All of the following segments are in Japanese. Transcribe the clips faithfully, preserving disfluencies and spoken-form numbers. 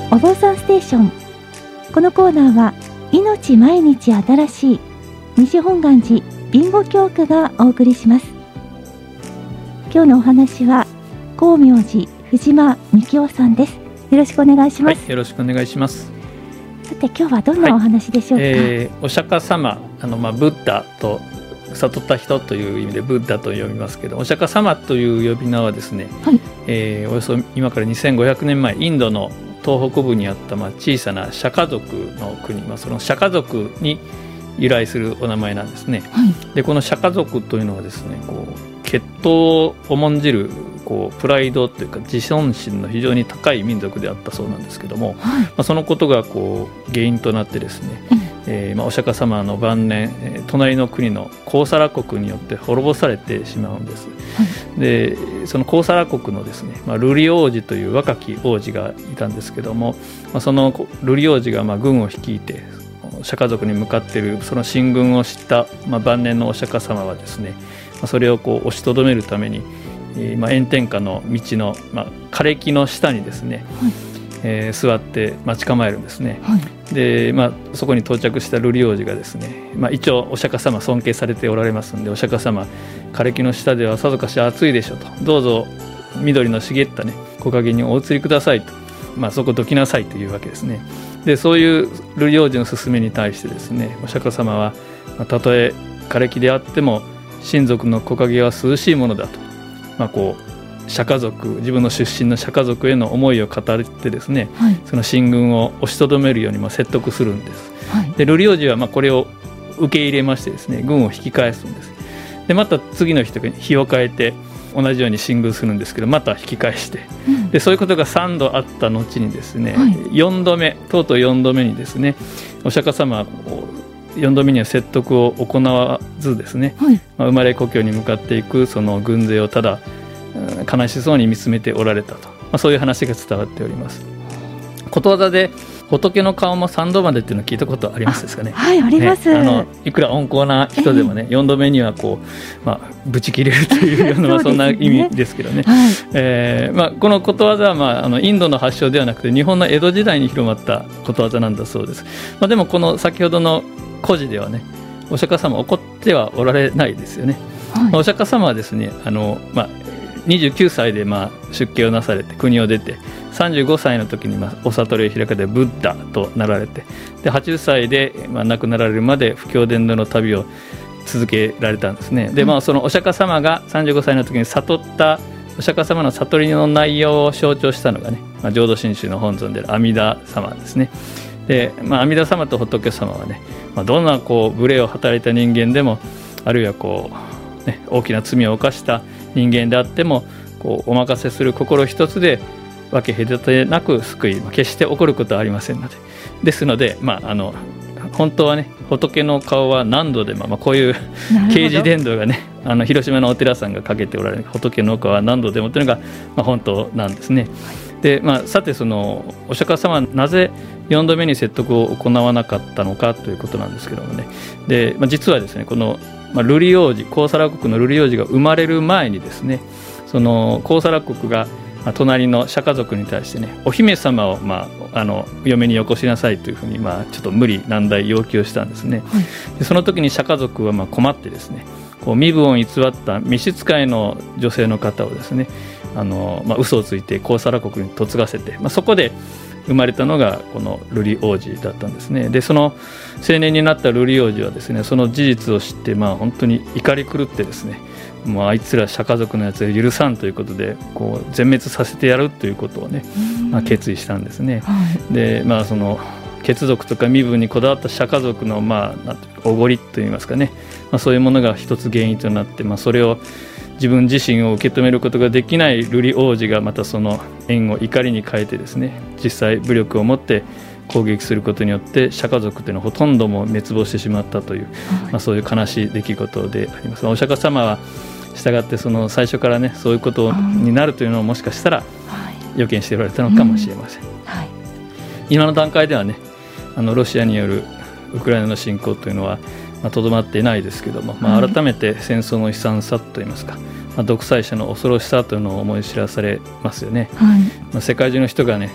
お坊さんステーション。このコーナーは命毎日新しい西本願寺備後教区がお送りします。今日のお話は光明寺藤間幹夫さんです。よろしくお願いします。 はい、よろしくお願いします。 さて今日はどんなお話でしょうか。 はい、えー、お釈迦様、あの、まあ、ブッダと悟った人という意味でブッダと呼びますけど、お釈迦様という呼び名はですね、はい、えー、およそ今からにせんごひゃくねんまえ、インドの東北部にあった、まあ、小さな釈迦族の国、まあ、その釈迦族に由来するお名前なんですね。はい、でこの釈迦族というのはですね、こう血統を重んじるこうプライドというか自尊心の非常に高い民族であったそうなんですけども、はい、まあ、そのことがこう原因となってですね、うん、えーまあ、お釈迦様の晩年、えー、隣の国のコウサラ国によって滅ぼされてしまうんです。はい、でそのコウサラ国のですね、まあ、瑠璃王子という若き王子がいたんですけども、まあ、その瑠璃王子がまあ軍を率いて釈迦族に向かっているその進軍を知った、まあ、晩年のお釈迦様はですね、まあ、それをこう押しとどめるために、えーまあ、炎天下の道の、まあ、枯れ木の下にですね、はい、えー、座って待ち構えるんですね。はい、で、まあ、そこに到着した瑠璃王子がですね、まあ、一応お釈迦様尊敬されておられますので、お釈迦様枯れ木の下ではさぞかし暑いでしょうと、どうぞ緑の茂ったね木陰にお移りくださいと、まあ、そこどきなさいというわけですね。でそういう瑠璃王子の勧めに対してですね、お釈迦様は、まあ、たとえ枯れ木であっても親族の木陰は涼しいものだと、まあ、こう釈迦族、自分の出身の釈迦族への思いを語ってですね、はい、その進軍を押しとどめるようにまあ説得するんです。はい、で瑠璃王子はまあこれを受け入れましてですね、軍を引き返すんです。でまた次の日日を変えて同じように進軍するんですけど、また引き返して、うん、でそういうことがさんどあった後にですね、はい、よんどめ、とうとうよんどめにですね、お釈迦様はよんどめには説得を行わずですね、はい、まあ、生まれ故郷に向かっていくその軍勢をただ悲しそうに見つめておられたと、まあ、そういう話が伝わっております。ことわざで仏の顔もさんどまでっていうのを聞いたことありますですかね。 はい、あります、 ね、あのいくら温厚な人でもね、えー、よんどめにはこう、まあ、ぶち切れるというような、まあ、そんな意味ですけどね、はい、えーまあ、このことわざは、まあ、あのインドの発祥ではなくて日本の江戸時代に広まったことわざなんだそうです。まあ、でもこの先ほどの故事ではね、お釈迦様怒ってはおられないですよね。はい、まあ、お釈迦様はですね、あの、まあ、にじゅうきゅうさいでまあ出家をなされて国を出て、さんじゅうごさいの時にまあお悟りを開かれてブッダとなられて、ではちじゅっさいでまあ亡くなられるまで布教伝道の旅を続けられたんですね。で、まあ、そのお釈迦様がさんじゅうごさいの時に悟ったお釈迦様の悟りの内容を象徴したのがね、まあ、浄土真宗の本尊である阿弥陀様ですね。で、まあ、阿弥陀様と仏様はね、まあ、どんなこう無礼を働いた人間でも、あるいはこう、ね、大きな罪を犯した人間であっても、こうお任せする心一つで分け隔てなく救い、まあ、決して起こることはありませんので、ですので、まあ、あの本当はね、仏の顔は何度でも、まあ、こういう啓示伝道がね、あの広島のお寺さんがかけておられる仏の顔は何度でもというのが、まあ、本当なんですね。で、まあ、さてそのお釈迦様はなぜよんどめに説得を行わなかったのかということなんですけどもね。で、まあ、実はですね、この、まあ、瑠璃王子、コウサラ国の瑠璃王子が生まれる前にですね、そのコウサラ国が隣の釈迦族に対してね、お姫様を、まあ、あの嫁によこしなさいというふうに、まあ、ちょっと無理難題要求をしたんですね。はい、でその時に釈迦族はまあ困ってですね、こう身分を偽った召使いの女性の方をですね、あの、まあ、嘘をついてコウサラ国に嫁がせて、まあ、そこで生まれたのがこの瑠璃王子だったんですね。でその青年になった瑠璃王子はですね、その事実を知って、まあ、本当に怒り狂ってですね、もうあいつら釈迦族のやつを許さんということで、こう全滅させてやるということをね、まあ、決意したんですね。はい、で、まあ、その血族とか身分にこだわった釈迦族の、まあ、なんていうかおごりといいますかね、まあ、そういうものが一つ原因となって、まあ、それを自分自身を受け止めることができない瑠璃王子がまたその縁を怒りに変えてですね、実際武力を持って攻撃することによって釈迦族というのはほとんども滅亡してしまったという、はい、まあ、そういう悲しい出来事であります。お釈迦様は従ってその最初からね、そういうことになるというのをもしかしたら予見しておられたのかもしれません。うんはい、今の段階ではね、あのロシアによるウクライナの侵攻というのはとど、まあ、まっていないですけども、まあ、改めて戦争の悲惨さといいますか、まあ、独裁者の恐ろしさというのを思い知らされますよね。はい、まあ、世界中の人がね、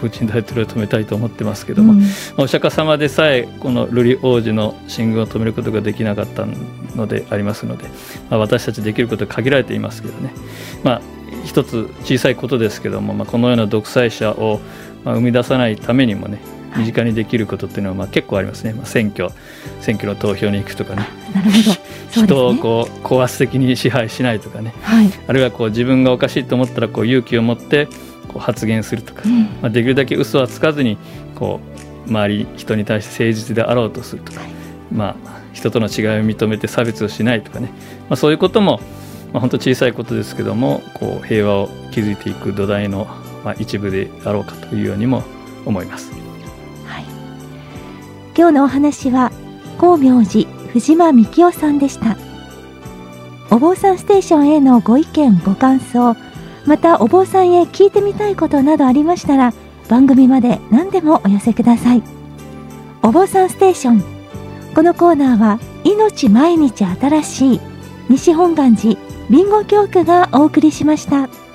プーチン大統領を止めたいと思ってますけども、うん、お釈迦様でさえこの瑠璃王子の進軍を止めることができなかったのでありますので、まあ、私たちできることは限られていますけどね、まあ、一つ小さいことですけども、まあ、このような独裁者を生み出さないためにもね、身近にできることっていうのはまあ結構ありますね。まあ、選挙選挙の投票に行くとかね、 なるほど、そうですね、 人をこう高圧的に支配しないとかね、 はい、 あるいはこう自分がおかしいと思ったらこう勇気を持ってこう発言するとか、うん、まあ、できるだけ嘘はつかずにこう周り人に対して誠実であろうとするとか、はい、まあ、人との違いを認めて差別をしないとかね、まあ、そういうことも、まあ、本当小さいことですけどもこう平和を築いていく土台のまあ一部であろうかというようにも思います。 今日のお話は光明寺藤間幹夫さんでした。お坊さんステーションへのご意見ご感想、またお坊さんへ聞いてみたいことなどありましたら番組まで何でもお寄せください。お坊さんステーション、このコーナーは命毎日新しい西本願寺備後教区がお送りしました。